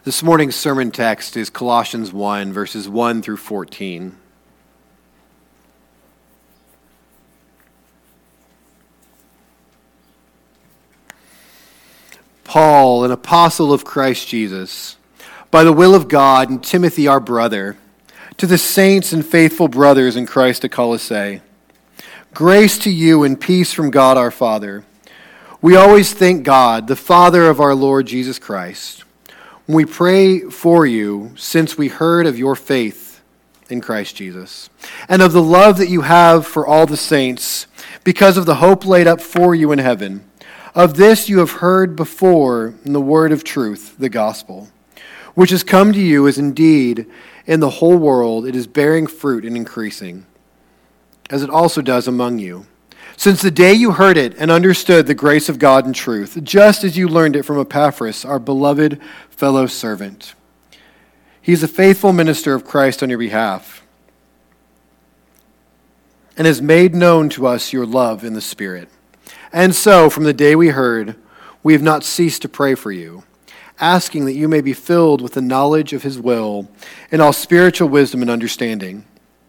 This morning's sermon text is Colossians 1, verses 1 through 14. Paul, an apostle of Christ Jesus, by the will of God, and Timothy, our brother, to the saints and faithful brothers in Christ at Colossae, grace to you and peace from God our Father. We always thank God, the Father of our Lord Jesus Christ, when we pray for you, since we heard of your faith in Christ Jesus, and of the love that you have for all the saints, because of the hope laid up for you in heaven. Of this you have heard before in the word of truth, the gospel, which has come to you as indeed in the whole world it is bearing fruit and increasing, as it also does among you, since the day you heard it and understood the grace of God in truth, just as you learned it from Epaphras, our beloved fellow servant. He is a faithful minister of Christ on your behalf, and has made known to us your love in the Spirit. And so, from the day we heard, we have not ceased to pray for you, asking that you may be filled with the knowledge of his will in all spiritual wisdom and understanding,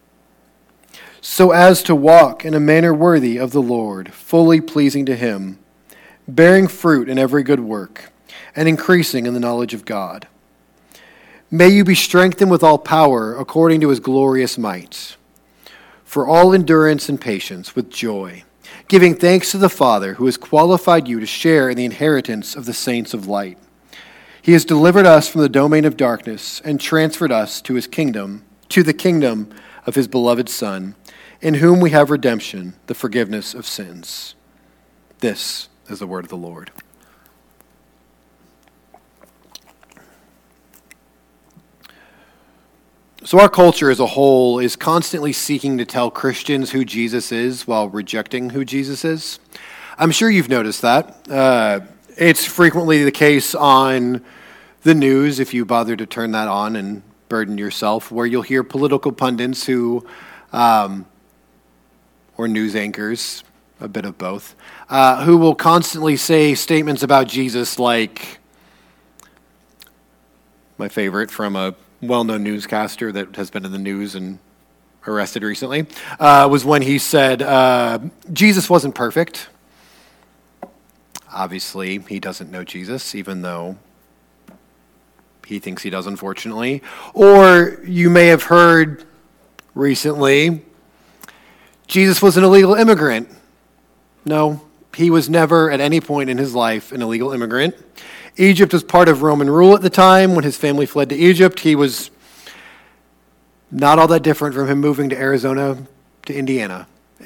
so as to walk in a manner worthy of the Lord, fully pleasing to him, bearing fruit in every good work, and increasing in the knowledge of God. May you be strengthened with all power according to his glorious might, for all endurance and patience with joy, giving thanks to the Father who has qualified you to share in the inheritance of the saints of light. He has delivered us from the domain of darkness and transferred us to his kingdom, to the kingdom of his beloved Son, in whom we have redemption, the forgiveness of sins. This is the word of the Lord. So our culture as a whole is constantly seeking to tell Christians who Jesus is while rejecting who Jesus is. I'm sure you've noticed that. It's frequently the case on the news, if you bother to turn that on and burden yourself, where you'll hear political pundits who, or news anchors, a bit of both, who will constantly say statements about Jesus like, my favorite from a well-known newscaster that has been in the news and arrested recently, was when he said, Jesus wasn't perfect. Obviously, he doesn't know Jesus, even though he thinks he does, unfortunately. Or you may have heard recently, Jesus was an illegal immigrant. No, he was never at any point in his life an illegal immigrant. Egypt was part of Roman rule at the time. When his family fled to Egypt, he was not all that different from him moving to Arizona to Indiana.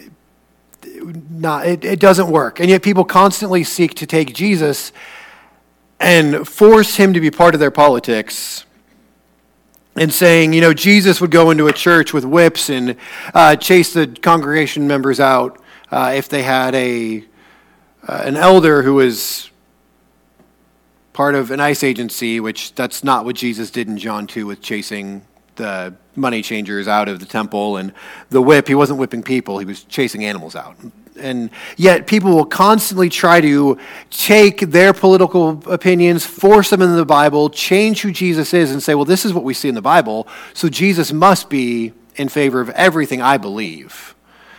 It doesn't work. And yet people constantly seek to take Jesus and force him to be part of their politics, and saying, Jesus would go into a church with whips and chase the congregation members out if they had an elder who was part of an ICE agency, which that's not what Jesus did in John 2 with chasing the money changers out of the temple. And the whip, he wasn't whipping people, he was chasing animals out. And yet people will constantly try to take their political opinions, force them into the Bible, change who Jesus is, and say, well, this is what we see in the Bible, so Jesus must be in favor of everything I believe.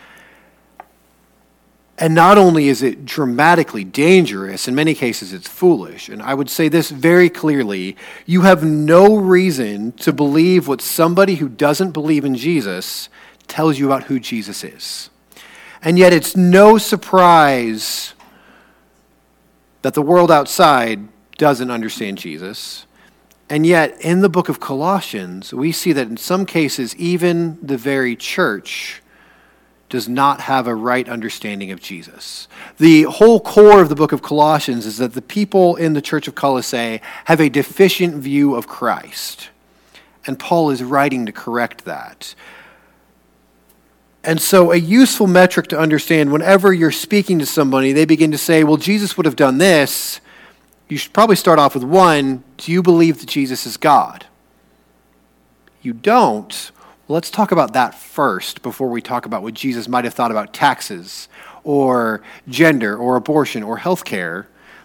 And not only is it dramatically dangerous, in many cases it's foolish. And I would say this very clearly, you have no reason to believe what somebody who doesn't believe in Jesus tells you about who Jesus is. And yet it's no surprise that the world outside doesn't understand Jesus. And yet in the book of Colossians, we see that in some cases, even the very church does not have a right understanding of Jesus. The whole core of the book of Colossians is that the people in the church of Colossae have a deficient view of Christ. And Paul is writing to correct that. And so a useful metric to understand whenever you're speaking to somebody, they begin to say, well, Jesus would have done this. You should probably start off with one, do you believe that Jesus is God? You don't. Well, let's talk about that first before we talk about what Jesus might have thought about taxes or gender or abortion or healthcare.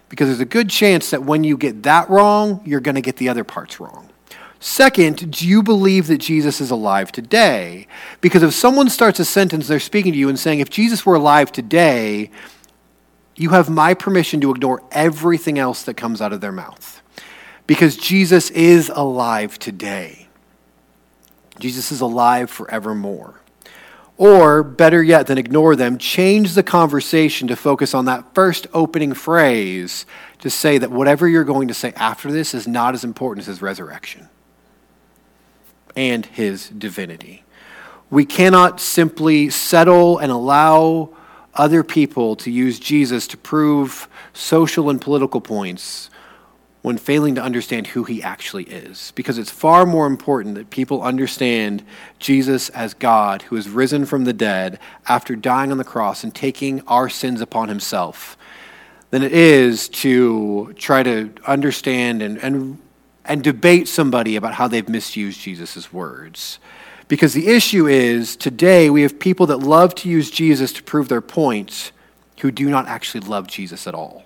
because there's a good chance that when you get that wrong, you're going to get the other parts wrong. Second, do you believe that Jesus is alive today? Because if someone starts a sentence, they're speaking to you and saying, if Jesus were alive today, you have my permission to ignore everything else that comes out of their mouth. Because Jesus is alive today. Jesus is alive forevermore. Or, better yet than ignore them, change the conversation to focus on that first opening phrase to say that whatever you're going to say after this is not as important as his resurrection and his divinity. We cannot simply settle and allow other people to use Jesus to prove social and political points when failing to understand who he actually is. Because it's far more important that people understand Jesus as God who has risen from the dead after dying on the cross and taking our sins upon himself than it is to try to understand and debate somebody about how they've misused Jesus' words. Because the issue is, today we have people that love to use Jesus to prove their points who do not actually love Jesus at all.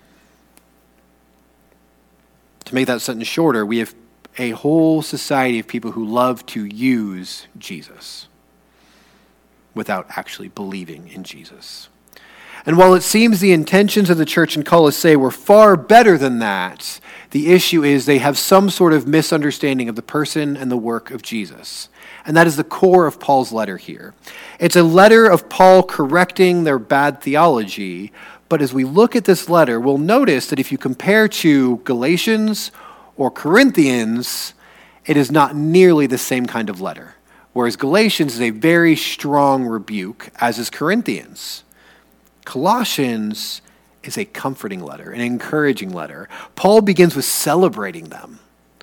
To make that sentence shorter, we have a whole society of people who love to use Jesus without actually believing in Jesus. And while it seems the intentions of the church in Colossae were far better than that, the issue is they have some sort of misunderstanding of the person and the work of Jesus. And that is the core of Paul's letter here. It's a letter of Paul correcting their bad theology. But as we look at this letter, we'll notice that if you compare to Galatians or Corinthians, it is not nearly the same kind of letter. Whereas Galatians is a very strong rebuke, as is Corinthians. Colossians is a comforting letter, an encouraging letter. Paul begins with celebrating them.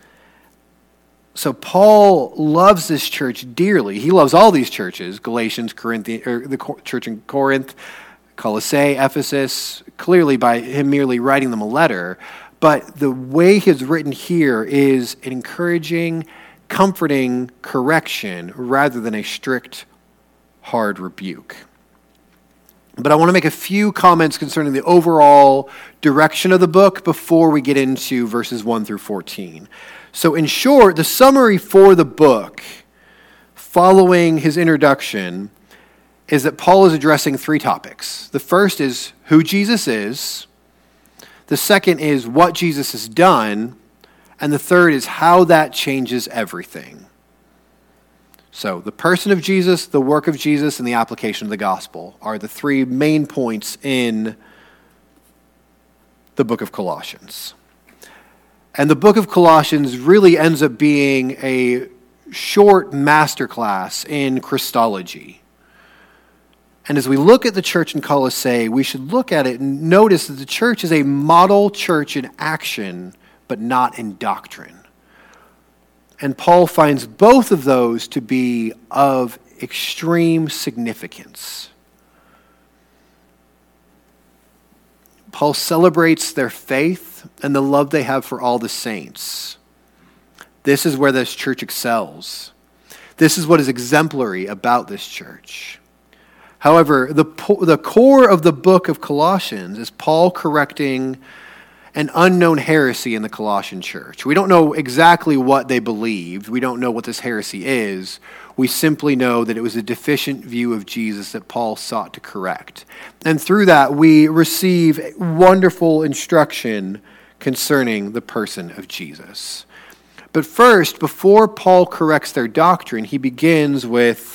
So Paul loves this church dearly. He loves all these churches, Galatians, Corinthians, or the church in Corinth, Colossae, Ephesus, clearly by him merely writing them a letter. But the way he's written here is an encouraging, comforting correction rather than a strict, hard rebuke. But I want to make a few comments concerning the overall direction of the book before we get into verses 1 through 14. So in short, the summary for the book following his introduction is that Paul is addressing three topics. The first is who Jesus is. The second is what Jesus has done. And the third is how that changes everything. So the person of Jesus, the work of Jesus, and the application of the gospel are the three main points in the book of Colossians. And the book of Colossians really ends up being a short masterclass in Christology. And as we look at the church in Colossae, we should look at it and notice that the church is a model church in action, but not in doctrine. And Paul finds both of those to be of extreme significance. Paul celebrates their faith and the love they have for all the saints. This is where this church excels. This is what is exemplary about this church. However, the core of the book of Colossians is Paul correcting an unknown heresy in the Colossian church. We don't know exactly what they believed. We don't know what this heresy is. We simply know that it was a deficient view of Jesus that Paul sought to correct. And through that, we receive wonderful instruction concerning the person of Jesus. But first, before Paul corrects their doctrine, he begins with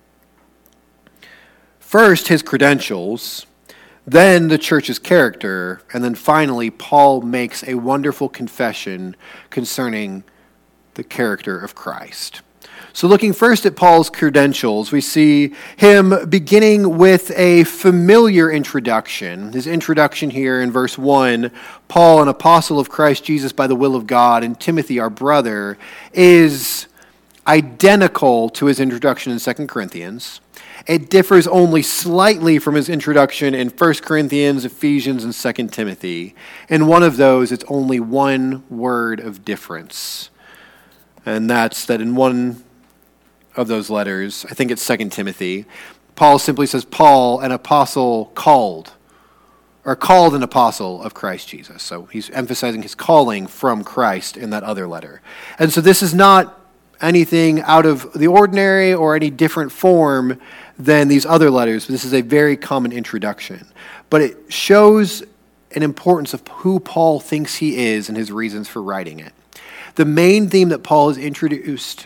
first, his credentials, then the church's character, and then finally, Paul makes a wonderful confession concerning the character of Christ. So looking first at Paul's credentials, we see him beginning with a familiar introduction. His introduction here in verse 1, Paul, an apostle of Christ Jesus by the will of God, and Timothy, our brother, is identical to his introduction in 2 Corinthians. It differs only slightly from his introduction in 1 Corinthians, Ephesians, and 2 Timothy. In one of those, it's only one word of difference. And that's that in one of those letters, I think it's 2 Timothy, Paul simply says, Paul, an apostle called or called an apostle of Christ Jesus. So he's emphasizing his calling from Christ in that other letter. And so this is not anything out of the ordinary or any different form than these other letters. This is a very common introduction. But it shows an importance of who Paul thinks he is and his reasons for writing it. The main theme that Paul has introduced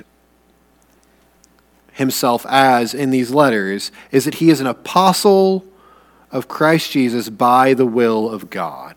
himself as in these letters is that he is an apostle of Christ Jesus by the will of God.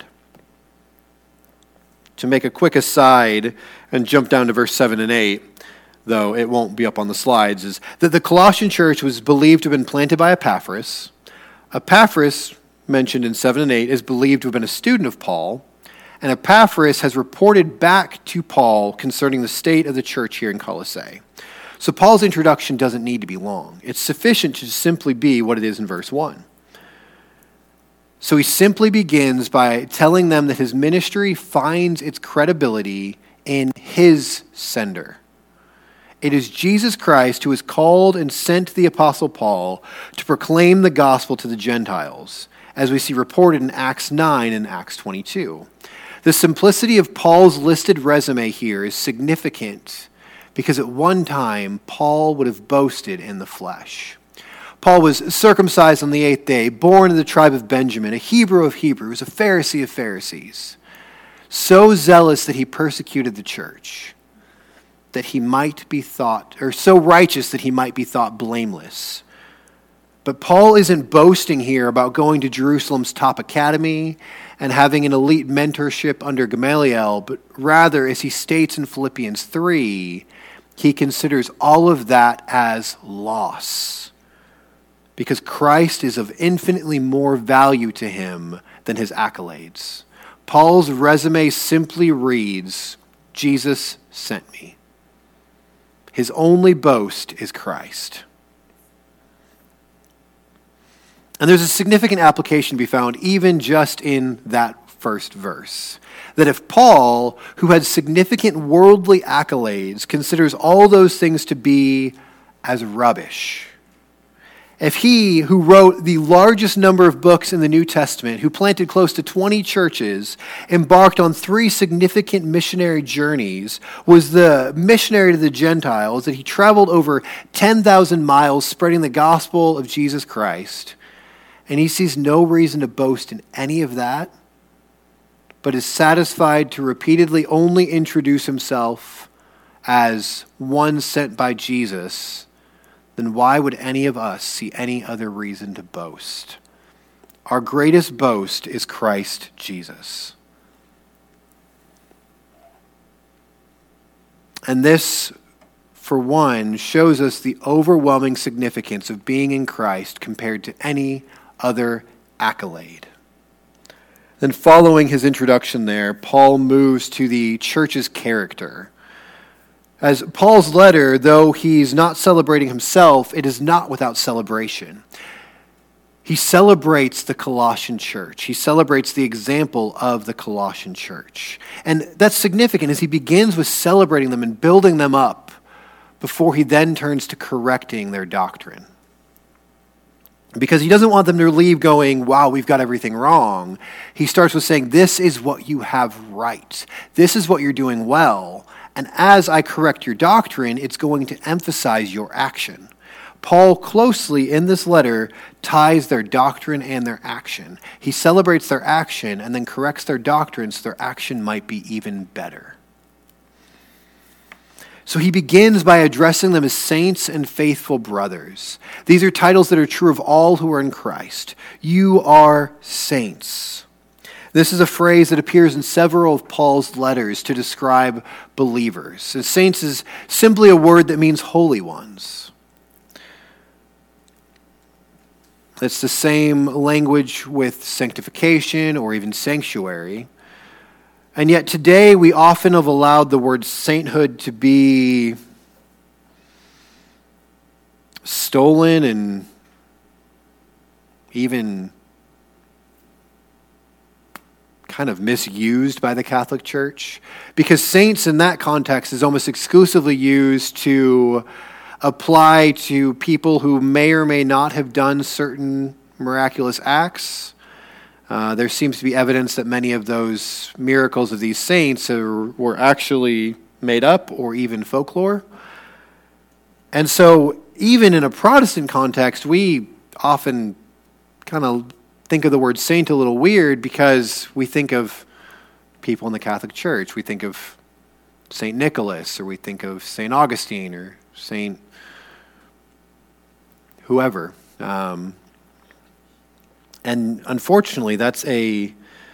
To make a quick aside and jump down to verse 7 and 8, though it won't be up on the slides, is that the Colossian church was believed to have been planted by Epaphras. Epaphras, mentioned in 7 and 8, is believed to have been a student of Paul, and Epaphras has reported back to Paul concerning the state of the church here in Colossae. So Paul's introduction doesn't need to be long. It's sufficient to simply be what it is in verse 1. So he simply begins by telling them that his ministry finds its credibility in his sender. It is Jesus Christ who has called and sent the Apostle Paul to proclaim the gospel to the Gentiles, as we see reported in Acts 9 and Acts 22. The simplicity of Paul's listed resume here is significant because at one time Paul would have boasted in the flesh. Paul was circumcised on the 8th day, born in the tribe of Benjamin, a Hebrew of Hebrews, a Pharisee of Pharisees, so zealous that he persecuted the church, that he might be thought, or so righteous that he might be thought blameless. But Paul isn't boasting here about going to Jerusalem's top academy and having an elite mentorship under Gamaliel, but rather, as he states in Philippians 3, he considers all of that as loss, because Christ is of infinitely more value to him than his accolades. Paul's resume simply reads, Jesus sent me. His only boast is Christ. And there's a significant application to be found even just in that first verse. That if Paul, who had significant worldly accolades, considers all those things to be as rubbish, if he, who wrote the largest number of books in the New Testament, who planted close to 20 churches, embarked on 3 significant missionary journeys, was the missionary to the Gentiles, that he traveled over 10,000 miles spreading the gospel of Jesus Christ, and he sees no reason to boast in any of that, but is satisfied to repeatedly only introduce himself as one sent by Jesus, then why would any of us see any other reason to boast? Our greatest boast is Christ Jesus. And this, for one, shows us the overwhelming significance of being in Christ compared to any other accolade. Then following his introduction there, Paul moves to the church's character. As Paul's letter, though he's not celebrating himself, it is not without celebration. He celebrates the Colossian church. He celebrates the example of the Colossian church. And that's significant as he begins with celebrating them and building them up before he then turns to correcting their doctrine. Because he doesn't want them to leave going, wow, we've got everything wrong. He starts with saying, this is what you have right. This is what you're doing well. And as I correct your doctrine, it's going to emphasize your action. Paul closely in this letter ties their doctrine and their action. He celebrates their action and then corrects their doctrine so their action might be even better. So he begins by addressing them as saints and faithful brothers. These are titles that are true of all who are in Christ. You are saints. This is a phrase that appears in several of Paul's letters to describe believers. And saints is simply a word that means holy ones. It's the same language with sanctification or even sanctuary. And yet today we often have allowed the word sainthood to be stolen and even kind of misused by the Catholic Church, because saints in that context is almost exclusively used to apply to people who may or may not have done certain miraculous acts, There seems to be evidence that many of those miracles of these saints were actually made up or even folklore. And so even in a Protestant context, we often kind of think of the word saint a little weird because we think of people in the Catholic Church. We think of St. Nicholas, or we think of St. Augustine, or St. whoever. And unfortunately, that's a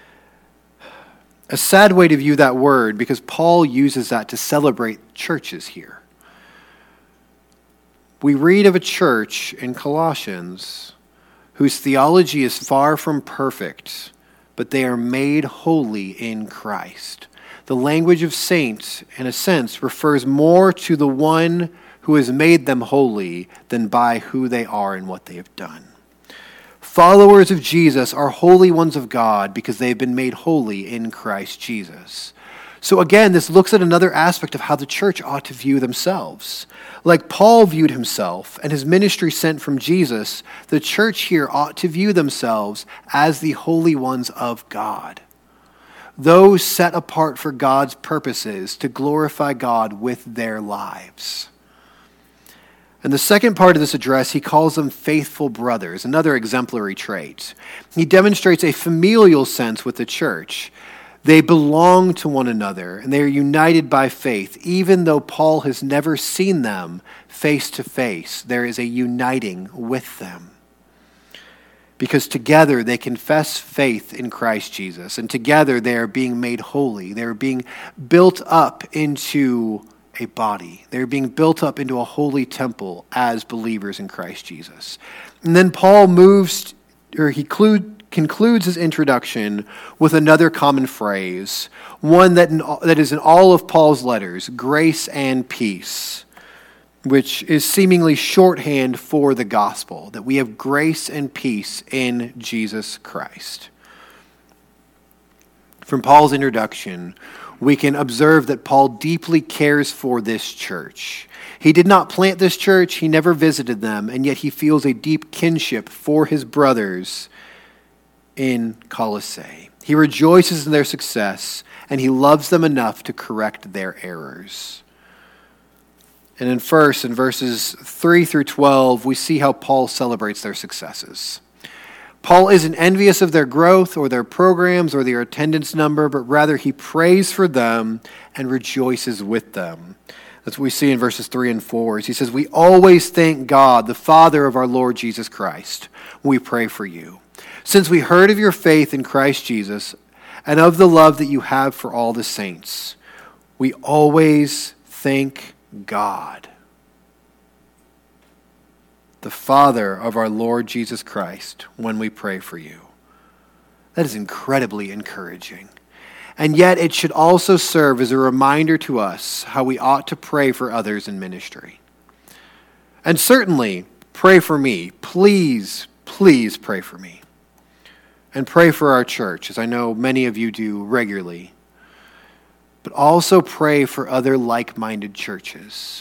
sad way to view that word, because Paul uses that to celebrate churches here. We read of a church in Colossians whose theology is far from perfect, but they are made holy in Christ. The language of saint, in a sense, refers more to the one who has made them holy than by who they are and what they have done. Followers of Jesus are holy ones of God because they have been made holy in Christ Jesus. So again, this looks at another aspect of how the church ought to view themselves. Like Paul viewed himself and his ministry sent from Jesus, the church here ought to view themselves as the holy ones of God. Those set apart for God's purposes to glorify God with their lives. In the second part of this address, he calls them faithful brothers, another exemplary trait. He demonstrates a familial sense with the church. They belong to one another, and they are united by faith. Even though Paul has never seen them face to face, there is a uniting with them. Because together they confess faith in Christ Jesus, and together they are being made holy. They are being built up into a body. They're being built up into a holy temple as believers in Christ Jesus. And then Paul concludes his introduction with another common phrase, one that is in all of Paul's letters, grace and peace, which is seemingly shorthand for the gospel, that we have grace and peace in Jesus Christ. From Paul's introduction, we can observe that Paul deeply cares for this church. He did not plant this church, he never visited them, and yet he feels a deep kinship for his brothers in Colossae. He rejoices in their success, and he loves them enough to correct their errors. And in verses 3 through 12, we see how Paul celebrates their successes. Paul isn't envious of their growth or their programs or their attendance number, but rather he prays for them and rejoices with them. That's what we see in verses 3 and 4. He says, "We always thank God, the Father of our Lord Jesus Christ, when we pray for you. Since we heard of your faith in Christ Jesus and of the love that you have for all the saints, we always thank God, the Father of our Lord Jesus Christ, when we pray for you." That is incredibly encouraging. And yet it should also serve as a reminder to us how we ought to pray for others in ministry. And certainly, pray for me. Please, please pray for me. And pray for our church, as I know many of you do regularly. But also pray for other like-minded churches.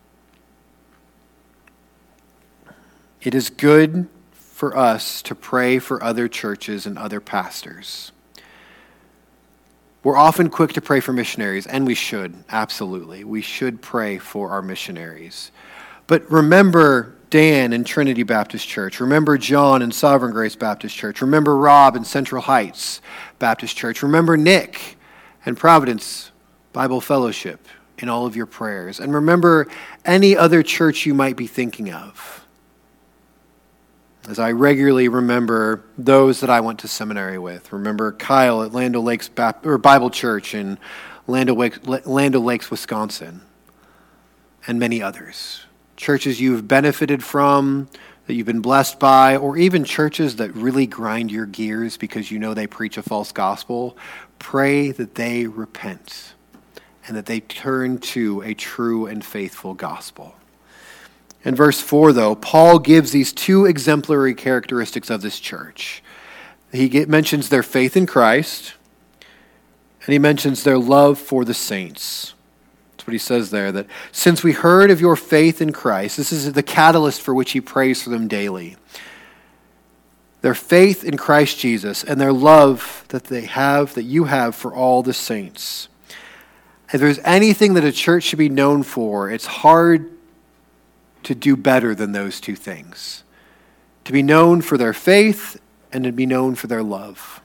It is good for us to pray for other churches and other pastors. We're often quick to pray for missionaries, and we should, absolutely. We should pray for our missionaries. But remember Dan in Trinity Baptist Church. Remember John in Sovereign Grace Baptist Church. Remember Rob in Central Heights Baptist Church. Remember Nick and Providence Bible Fellowship in all of your prayers. And remember any other church you might be thinking of. As I regularly remember those that I went to seminary with. Remember Kyle at Land O'Lakes Bible Church in Land O'Lakes, Wisconsin. And many others. Churches you've benefited from, that you've been blessed by, or even churches that really grind your gears because you know they preach a false gospel. Pray that they repent and that they turn to a true and faithful gospel. In verse 4, though, Paul gives these two exemplary characteristics of this church. He mentions their faith in Christ, and he mentions their love for the saints. That's what he says there, that since we heard of your faith in Christ, this is the catalyst for which he prays for them daily. their faith in Christ Jesus, and their love that you have for all the saints. If there's anything that a church should be known for, it's hard to do better than those two things. To be known for their faith and to be known for their love.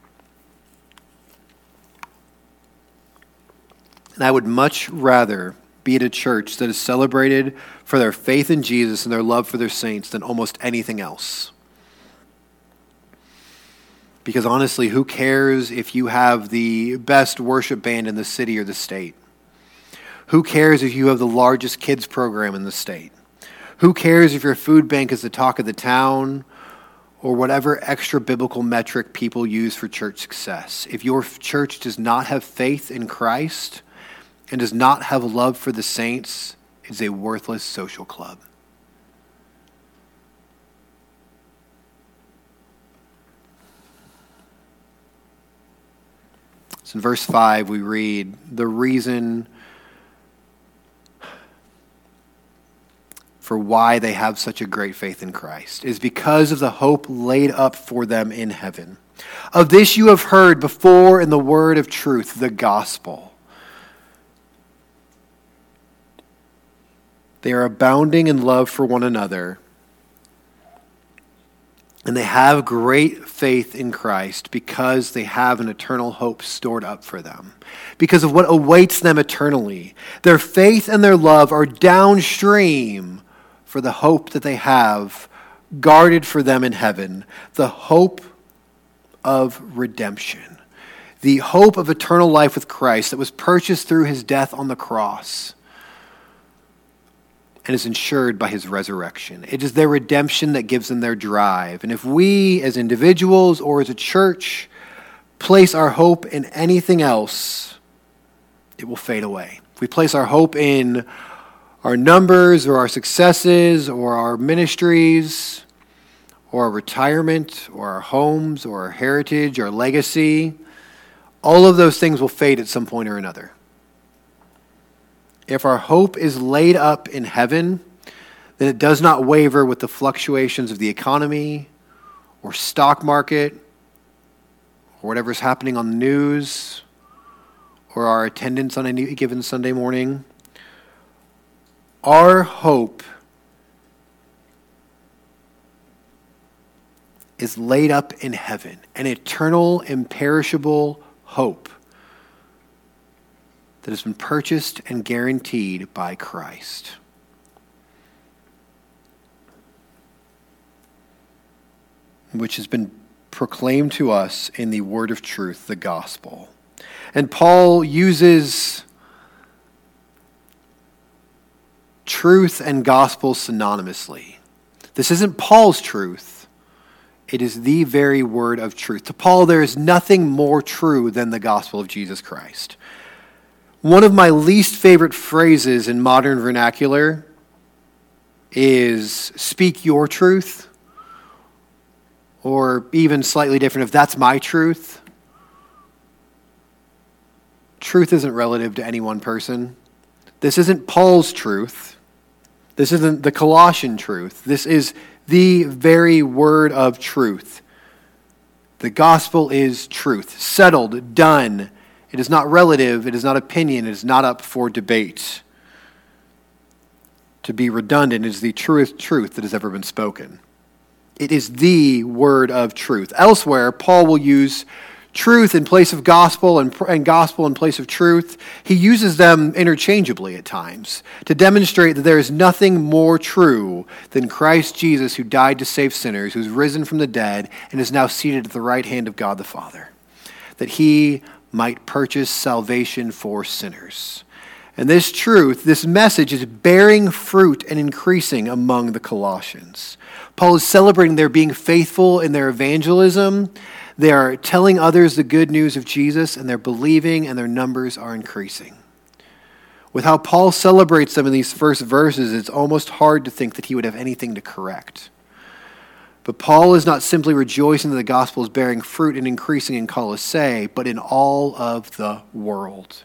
And I would much rather be at a church that is celebrated for their faith in Jesus and their love for their saints than almost anything else. Because honestly, who cares if you have the best worship band in the city or the state? Who cares if you have the largest kids program in the state? Who cares if your food bank is the talk of the town or whatever extra biblical metric people use for church success? If your church does not have faith in Christ and does not have love for the saints, it's a worthless social club. So in verse 5, we read, the reason for why they have such a great faith in Christ is because of the hope laid up for them in heaven. Of this you have heard before in the word of truth, the gospel. They are abounding in love for one another, and they have great faith in Christ because they have an eternal hope stored up for them. Because of what awaits them eternally. Their faith and their love are downstream for the hope that they have guarded for them in heaven. The hope of redemption. The hope of eternal life with Christ that was purchased through his death on the cross and is ensured by his resurrection. It is their redemption that gives them their drive. And if we as individuals or as a church place our hope in anything else, it will fade away. If we place our hope in our numbers or our successes or our ministries or our retirement or our homes or our heritage or legacy, all of those things will fade at some point or another. If our hope is laid up in heaven, then it does not waver with the fluctuations of the economy or stock market or whatever's happening on the news or our attendance on any given Sunday morning. Our hope is laid up in heaven, an eternal, imperishable hope that has been purchased and guaranteed by Christ. Which has been proclaimed to us in the word of truth, the gospel. And Paul uses truth and gospel synonymously. This isn't Paul's truth. It is the very word of truth. To Paul, there is nothing more true than the gospel of Jesus Christ. One of my least favorite phrases in modern vernacular is speak your truth, or even slightly different, if that's my truth. Truth isn't relative to any one person. This isn't Paul's truth. This isn't the Colossian truth. This is the very word of truth. The gospel is truth, settled, done. It is not relative, it is not opinion, it is not up for debate. To be redundant, it is the truest truth that has ever been spoken. It is the word of truth. Elsewhere, Paul will use truth in place of gospel and gospel in place of truth. He uses them interchangeably at times to demonstrate that there is nothing more true than Christ Jesus, who died to save sinners, who's risen from the dead and is now seated at the right hand of God the Father. That he might purchase salvation for sinners. And this truth, this message is bearing fruit and increasing among the Colossians. Paul is celebrating their being faithful in their evangelism. They are telling others the good news of Jesus, and they're believing, and their numbers are increasing. With how Paul celebrates them in these first verses, it's almost hard to think that he would have anything to correct. But Paul is not simply rejoicing that the gospel is bearing fruit and increasing in Colossae, but in all of the world.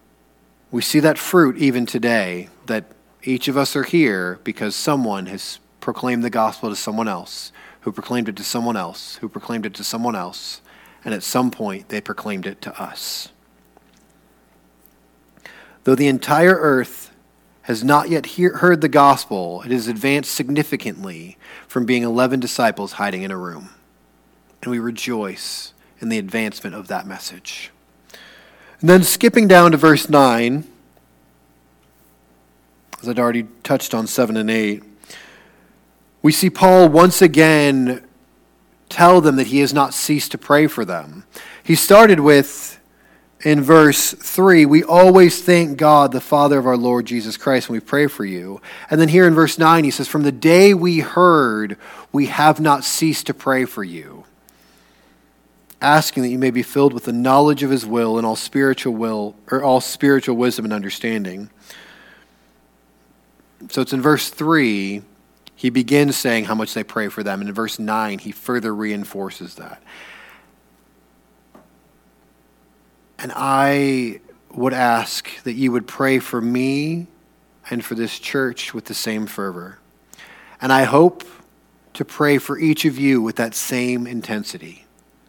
We see that fruit even today, that each of us are here because someone has proclaimed the gospel to someone else, who proclaimed it to someone else, who proclaimed it to someone else, and at some point they proclaimed it to us. Though the entire earth has not yet heard the gospel, it has advanced significantly from being 11 disciples hiding in a room. And we rejoice in the advancement of that message. And then skipping down to verse 9, as I'd already touched on 7 and 8, we see Paul once again tell them that he has not ceased to pray for them. He started with, in verse 3, we always thank God, the Father of our Lord Jesus Christ, when we pray for you. And then here in verse 9, he says, from the day we heard, we have not ceased to pray for you, asking that you may be filled with the knowledge of his will and all spiritual wisdom and understanding. So it's in verse 3, he begins saying how much they pray for them. And in verse 9, he further reinforces that. And I would ask that you would pray for me and for this church with the same fervor. And I hope to pray for each of you with that same intensity.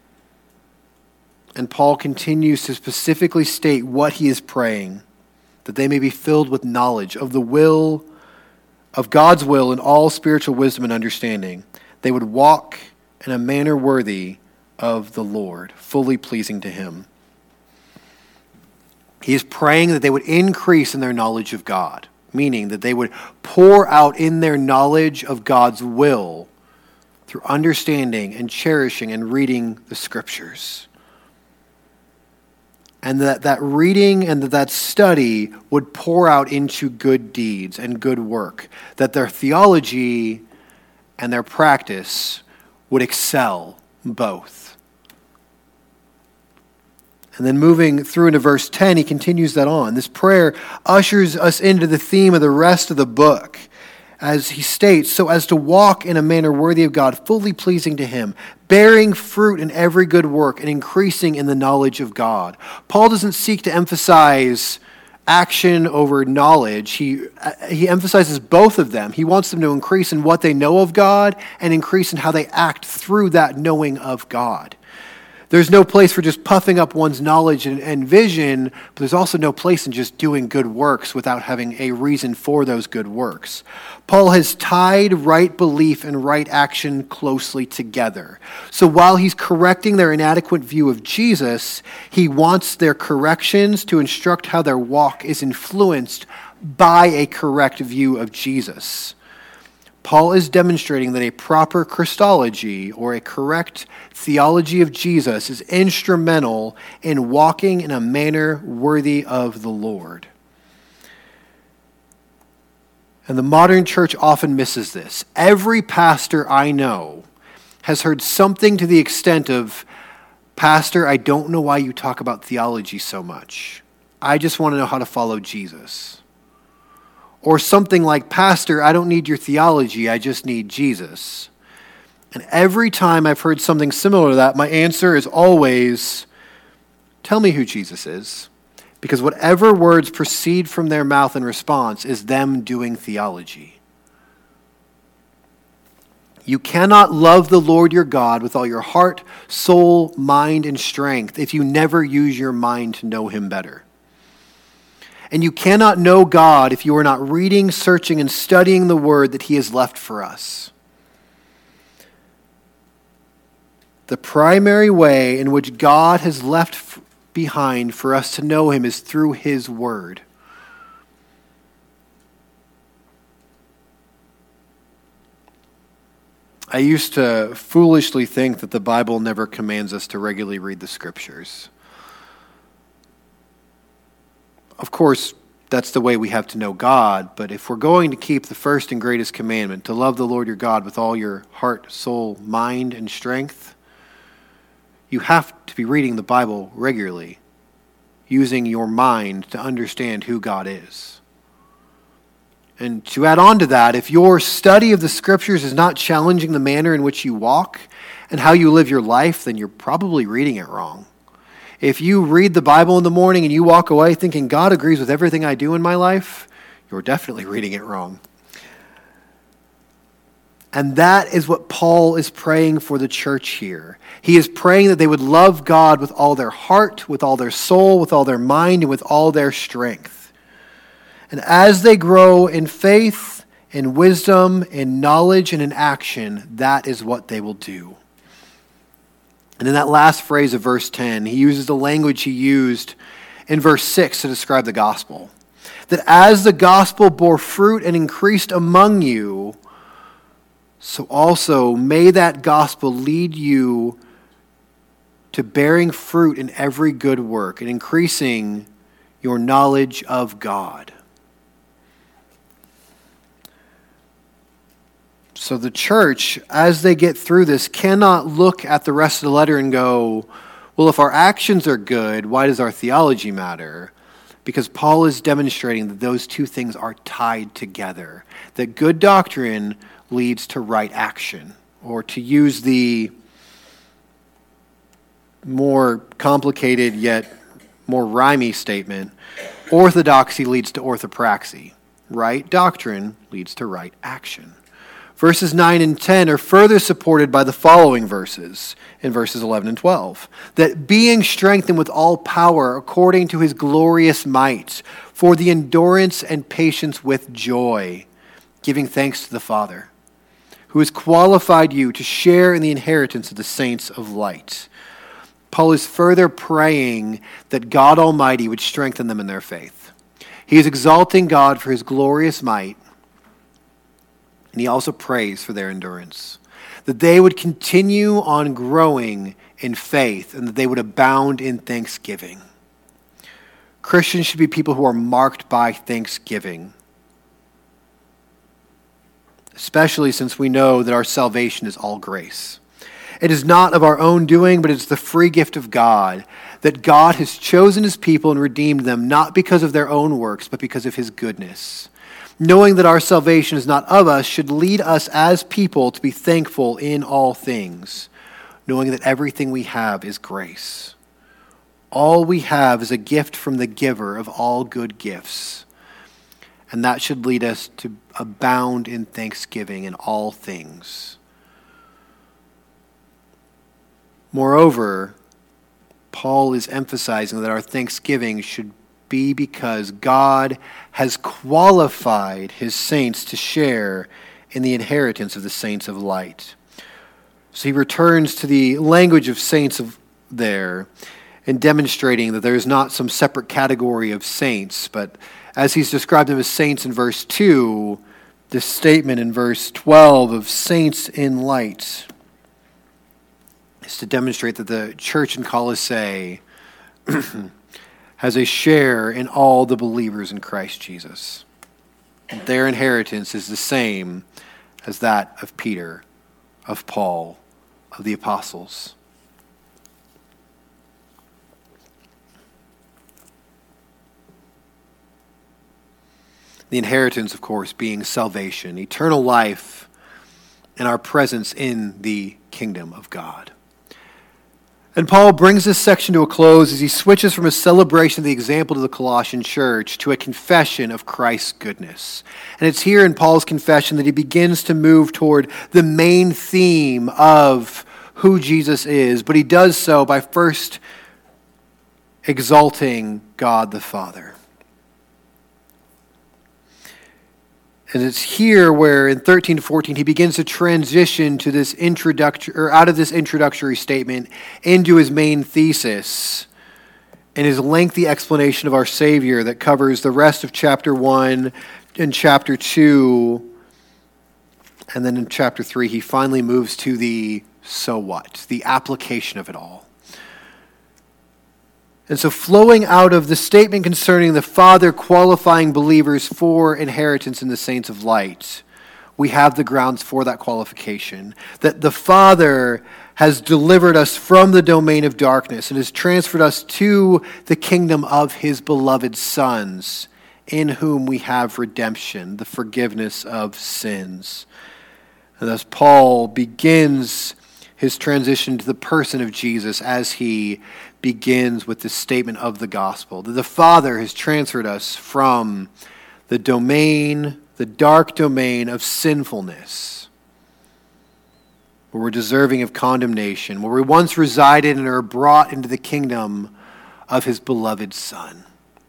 And Paul continues to specifically state what he is praying, that they may be filled with knowledge of the will of God's will in all spiritual wisdom and understanding. They would walk in a manner worthy of the Lord, fully pleasing to him. He is praying that they would increase in their knowledge of God, meaning that they would pour out in their knowledge of God's will through understanding and cherishing and reading the scriptures. And that reading and that study would pour out into good deeds and good work, that their theology and their practice would excel both. And then moving through into verse 10, he continues that on. This prayer ushers us into the theme of the rest of the book, as he states, so as to walk in a manner worthy of God, fully pleasing to him, bearing fruit in every good work and increasing in the knowledge of God. Paul doesn't seek to emphasize action over knowledge. He emphasizes both of them. He wants them to increase in what they know of God and increase in how they act through that knowing of God. There's no place for just puffing up one's knowledge and vision, but there's also no place in just doing good works without having a reason for those good works. Paul has tied right belief and right action closely together. So while he's correcting their inadequate view of Jesus, he wants their corrections to instruct how their walk is influenced by a correct view of Jesus. Paul is demonstrating that a proper Christology, or a correct theology of Jesus, is instrumental in walking in a manner worthy of the Lord. And the modern church often misses this. Every pastor I know has heard something to the extent of, Pastor, I don't know why you talk about theology so much. I just want to know how to follow Jesus. Or something like, Pastor, I don't need your theology, I just need Jesus. And every time I've heard something similar to that, my answer is always, tell me who Jesus is. Because whatever words proceed from their mouth in response is them doing theology. You cannot love the Lord your God with all your heart, soul, mind, and strength if you never use your mind to know him better. And you cannot know God if you are not reading, searching, and studying the word that he has left for us. The primary way in which God has left behind for us to know him is through his word. I used to foolishly think that the Bible never commands us to regularly read the scriptures. Of course, that's the way we have to know God, but if we're going to keep the first and greatest commandment, to love the Lord your God with all your heart, soul, mind, and strength, you have to be reading the Bible regularly, using your mind to understand who God is. And to add on to that, if your study of the scriptures is not challenging the manner in which you walk and how you live your life, then you're probably reading it wrong. If you read the Bible in the morning and you walk away thinking God agrees with everything I do in my life, you're definitely reading it wrong. And that is what Paul is praying for the church here. He is praying that they would love God with all their heart, with all their soul, with all their mind, and with all their strength. And as they grow in faith, in wisdom, in knowledge, and in action, that is what they will do. And in that last phrase of verse 10, he uses the language he used in verse 6 to describe the gospel. That as the gospel bore fruit and increased among you, so also may that gospel lead you to bearing fruit in every good work and increasing your knowledge of God. So the church, as they get through this, cannot look at the rest of the letter and go, well, if our actions are good, why does our theology matter? Because Paul is demonstrating that those two things are tied together. That good doctrine leads to right action. Or to use the more complicated yet more rhymey statement, orthodoxy leads to orthopraxy. Right doctrine leads to right action. Verses 9 and 10 are further supported by the following verses, in verses 11 and 12. That being strengthened with all power according to his glorious might, for the endurance and patience with joy, giving thanks to the Father, who has qualified you to share in the inheritance of the saints of light. Paul is further praying that God Almighty would strengthen them in their faith. He is exalting God for his glorious might, and he also prays for their endurance, that they would continue on growing in faith and that they would abound in thanksgiving. Christians should be people who are marked by thanksgiving, especially since we know that our salvation is all grace. It is not of our own doing, but it's the free gift of God, that God has chosen his people and redeemed them, not because of their own works, but because of his goodness. Knowing that our salvation is not of us should lead us as people to be thankful in all things, knowing that everything we have is grace. All we have is a gift from the giver of all good gifts. And that should lead us to abound in thanksgiving in all things. Moreover, Paul is emphasizing that our thanksgiving should be because God has qualified his saints to share in the inheritance of the saints of light. So he returns to the language of saints there and demonstrating that there is not some separate category of saints, but as he's described them as saints in verse 2, this statement in verse 12 of saints in light is to demonstrate that the church in Colossae has a share in all the believers in Christ Jesus. Their inheritance is the same as that of Peter, of Paul, of the apostles. The inheritance, of course, being salvation, eternal life, and our presence in the kingdom of God. And Paul brings this section to a close as he switches from a celebration of the example to the Colossian church to a confession of Christ's goodness. And it's here in Paul's confession that he begins to move toward the main theme of who Jesus is, but he does so by first exalting God the Father. And it's here where in 13 to 14 he begins to transition to this out of this introductory statement into his main thesis and his lengthy explanation of our Savior that covers the rest of chapter 1 and chapter 2. And then in chapter 3 he finally moves to the so what, the application of it all. And so flowing out of the statement concerning the Father qualifying believers for inheritance in the saints of light, we have the grounds for that qualification. That the Father has delivered us from the domain of darkness and has transferred us to the kingdom of his beloved sons, in whom we have redemption, the forgiveness of sins. And thus Paul begins his transition to the person of Jesus as he begins with this statement of the gospel, that the Father has transferred us from the dark domain of sinfulness, where we're deserving of condemnation, where we once resided and are brought into the kingdom of his beloved Son.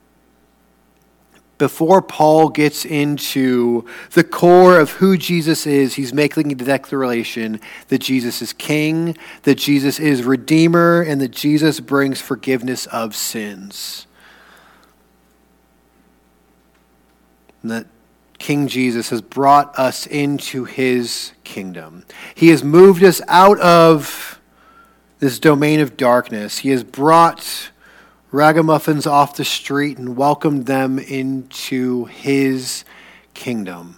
Before Paul gets into the core of who Jesus is, he's making the declaration that Jesus is King, that Jesus is Redeemer, and that Jesus brings forgiveness of sins. And that King Jesus has brought us into his kingdom. He has moved us out of this domain of darkness. He has brought ragamuffins off the street and welcomed them into his kingdom.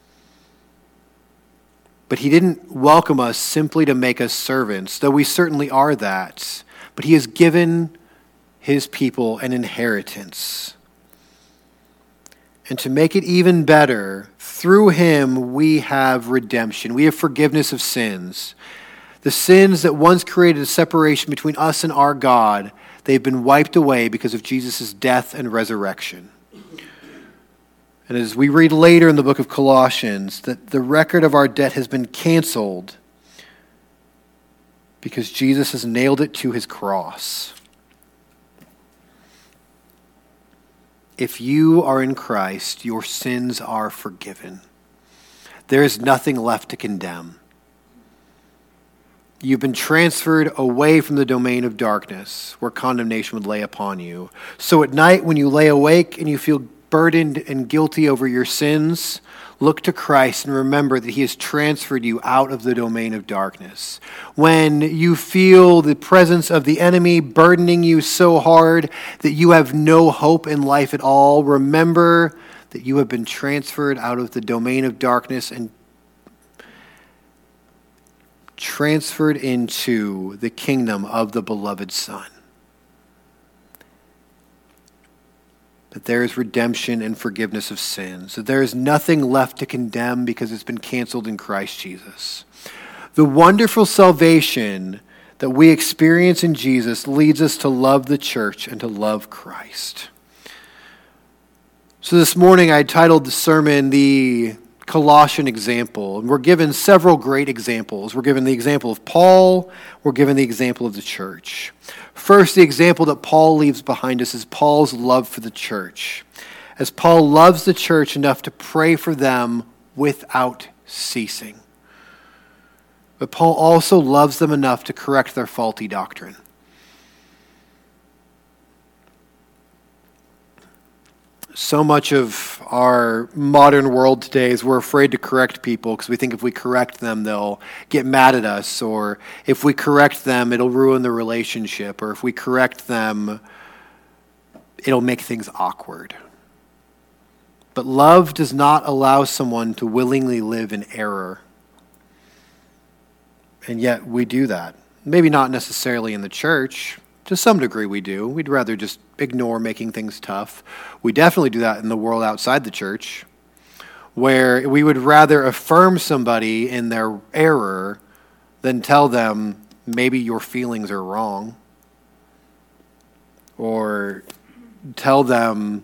But he didn't welcome us simply to make us servants, though we certainly are that. But he has given his people an inheritance. And to make it even better, through him we have redemption. We have forgiveness of sins. The sins that once created a separation between us and our God, they've been wiped away because of Jesus' death and resurrection. And as we read later in the book of Colossians, that the record of our debt has been canceled because Jesus has nailed it to his cross. If you are in Christ, your sins are forgiven. There is nothing left to condemn. You've been transferred away from the domain of darkness where condemnation would lay upon you. So at night when you lay awake and you feel burdened and guilty over your sins, look to Christ and remember that he has transferred you out of the domain of darkness. When you feel the presence of the enemy burdening you so hard that you have no hope in life at all, remember that you have been transferred out of the domain of darkness and transferred into the kingdom of the beloved Son. That there is redemption and forgiveness of sins. That there is nothing left to condemn because it's been canceled in Christ Jesus. The wonderful salvation that we experience in Jesus leads us to love the church and to love Christ. So this morning I titled the sermon the Colossian example. And we're given several great examples. We're given the example of Paul. We're given the example of the church. First, the example that Paul leaves behind us is Paul's love for the church. As Paul loves the church enough to pray for them without ceasing. But Paul also loves them enough to correct their faulty doctrine. So much of our modern world today is we're afraid to correct people because we think if we correct them, they'll get mad at us, or if we correct them, it'll ruin the relationship, or if we correct them, it'll make things awkward. But love does not allow someone to willingly live in error. And yet we do that. Maybe not necessarily in the church. To some degree we do. We'd rather just ignore making things tough. We definitely do that in the world outside the church, where we would rather affirm somebody in their error than tell them maybe your feelings are wrong, or tell them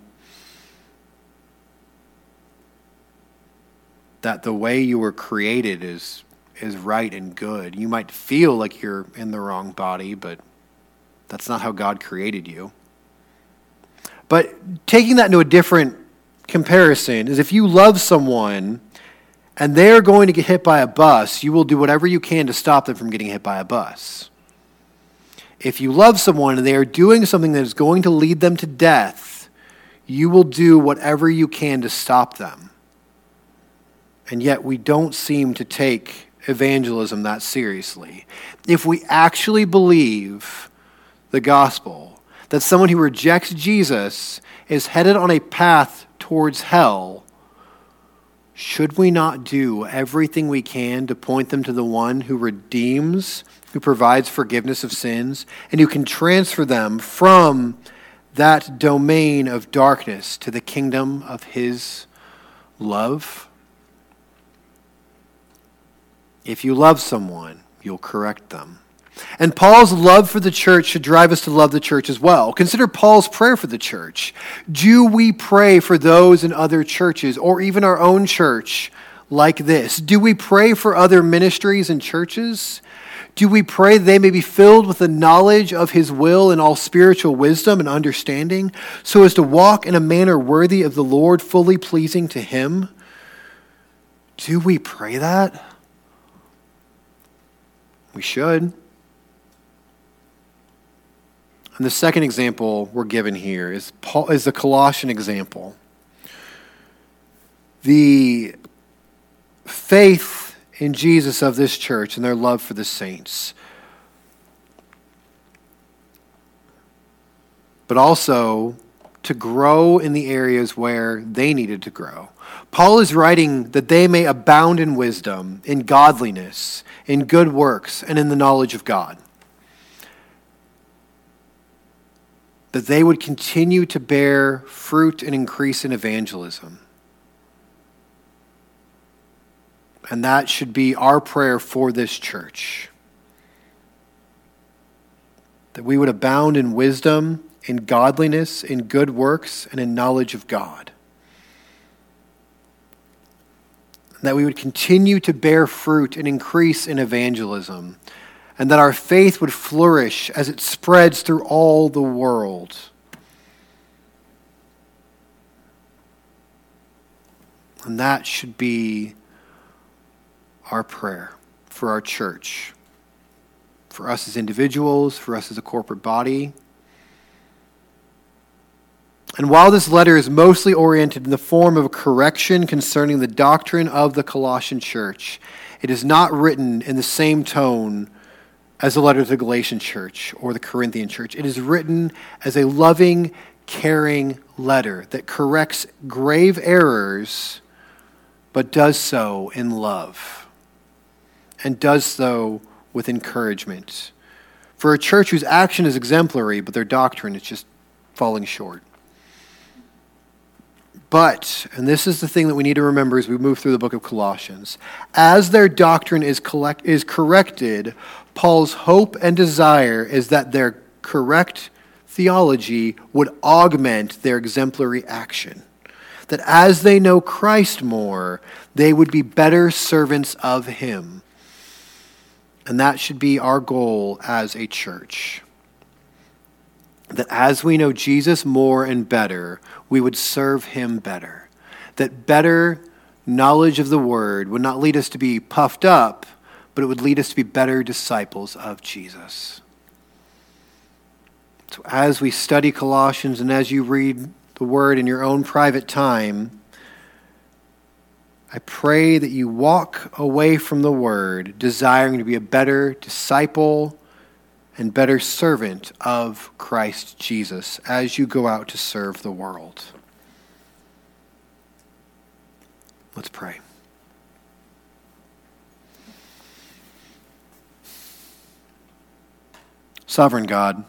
that the way you were created is right and good. You might feel like you're in the wrong body, but that's not how God created you. But taking that into a different comparison is if you love someone and they're going to get hit by a bus, you will do whatever you can to stop them from getting hit by a bus. If you love someone and they are doing something that is going to lead them to death, you will do whatever you can to stop them. And yet we don't seem to take evangelism that seriously. If we actually believe the gospel, that someone who rejects Jesus is headed on a path towards hell, should we not do everything we can to point them to the one who redeems, who provides forgiveness of sins, and who can transfer them from that domain of darkness to the kingdom of his love? If you love someone, you'll correct them. And Paul's love for the church should drive us to love the church as well. Consider Paul's prayer for the church. Do we pray for those in other churches or even our own church like this? Do we pray for other ministries and churches? Do we pray they may be filled with the knowledge of his will and all spiritual wisdom and understanding, so as to walk in a manner worthy of the Lord, fully pleasing to him? Do we pray that? We should. And the second example we're given here is the Colossian example. The faith in Jesus of this church and their love for the saints. But also to grow in the areas where they needed to grow. Paul is writing that they may abound in wisdom, in godliness, in good works, and in the knowledge of God. That they would continue to bear fruit and increase in evangelism. And that should be our prayer for this church. That we would abound in wisdom, in godliness, in good works, and in knowledge of God. That we would continue to bear fruit and increase in evangelism. And that our faith would flourish as it spreads through all the world. And that should be our prayer for our church, for us as individuals, for us as a corporate body. And while this letter is mostly oriented in the form of a correction concerning the doctrine of the Colossian church, it is not written in the same tone as the letter to the Galatian church or the Corinthian church. It is written as a loving, caring letter that corrects grave errors, but does so in love. And does so with encouragement. For a church whose action is exemplary, but their doctrine is just falling short. But, and this is the thing that we need to remember as we move through the book of Colossians, as their doctrine is corrected, Paul's hope and desire is that their correct theology would augment their exemplary action. That as they know Christ more, they would be better servants of him. And that should be our goal as a church. That as we know Jesus more and better, we would serve him better. That better knowledge of the word would not lead us to be puffed up, but it would lead us to be better disciples of Jesus. So as we study Colossians and as you read the word in your own private time, I pray that you walk away from the word desiring to be a better disciple and better servant of Christ Jesus as you go out to serve the world. Let's pray. Sovereign God,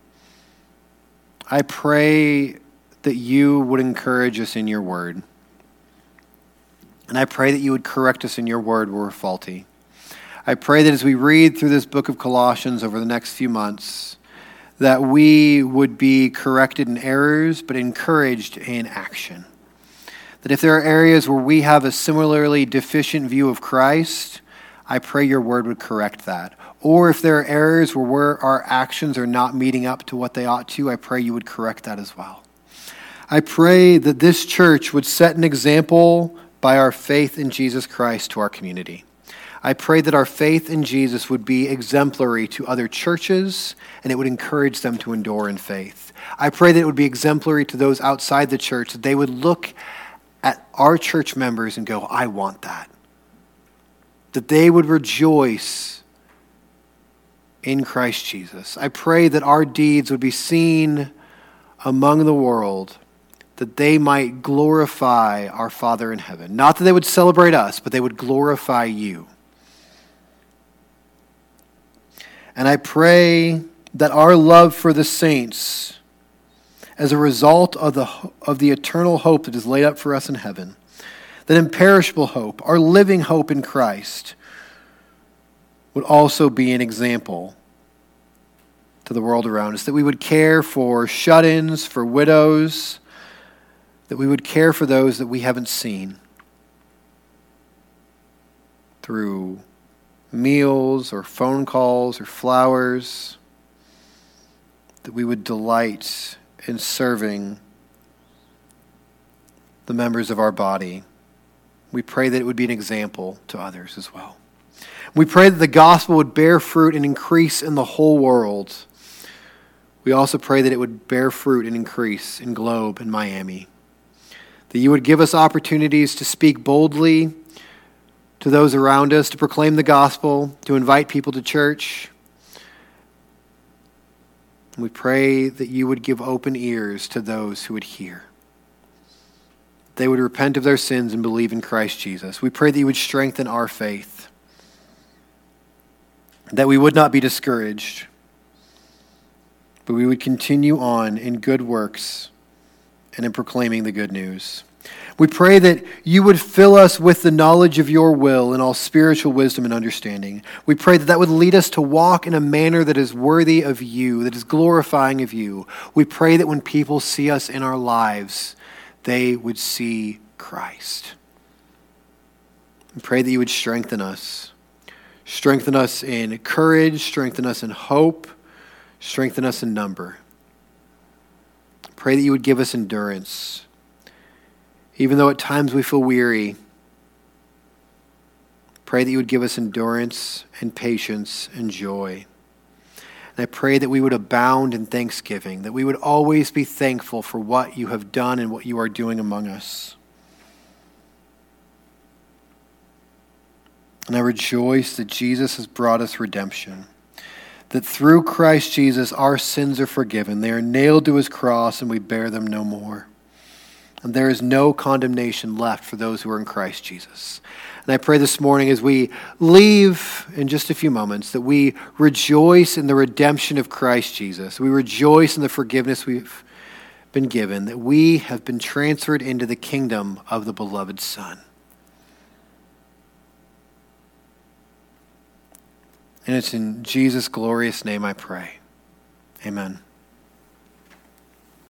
I pray that you would encourage us in your word. And I pray that you would correct us in your word where we're faulty. I pray that as we read through this book of Colossians over the next few months, that we would be corrected in errors, but encouraged in action. That if there are areas where we have a similarly deficient view of Christ, I pray your word would correct that. Or if there are areas where our actions are not meeting up to what they ought to, I pray you would correct that as well. I pray that this church would set an example by our faith in Jesus Christ to our community. I pray that our faith in Jesus would be exemplary to other churches and it would encourage them to endure in faith. I pray that it would be exemplary to those outside the church, that they would look at our church members and go, I want that. That they would rejoice in Christ Jesus. I pray that our deeds would be seen among the world, that they might glorify our Father in heaven. Not that they would celebrate us, but they would glorify you. And I pray that our love for the saints, as a result of the eternal hope that is laid up for us in heaven, that imperishable hope, our living hope in Christ, would also be an example to the world around us, that we would care for shut-ins, for widows, that we would care for those that we haven't seen. through meals or phone calls or flowers, that we would delight in serving the members of our body. We pray that it would be an example to others as well. We pray that the gospel would bear fruit and increase in the whole world. We also pray that it would bear fruit and increase in Globe and Miami. That you would give us opportunities to speak boldly to those around us, to proclaim the gospel, to invite people to church. We pray that you would give open ears to those who would hear. They would repent of their sins and believe in Christ Jesus. We pray that you would strengthen our faith, that we would not be discouraged, but we would continue on in good works and in proclaiming the good news. We pray that you would fill us with the knowledge of your will and all spiritual wisdom and understanding. We pray that that would lead us to walk in a manner that is worthy of you, that is glorifying of you. We pray that when people see us in our lives, they would see Christ. We pray that you would strengthen us. Strengthen us in courage, strengthen us in hope, strengthen us in number. Pray that you would give us endurance. Even though at times we feel weary, pray that you would give us endurance and patience and joy. And I pray that we would abound in thanksgiving, that we would always be thankful for what you have done and what you are doing among us. And I rejoice that Jesus has brought us redemption, that through Christ Jesus our sins are forgiven. They are nailed to his cross and we bear them no more. And there is no condemnation left for those who are in Christ Jesus. And I pray this morning as we leave in just a few moments that we rejoice in the redemption of Christ Jesus. We rejoice in the forgiveness we've been given, that we have been transferred into the kingdom of the beloved Son. And it's in Jesus' glorious name I pray. Amen.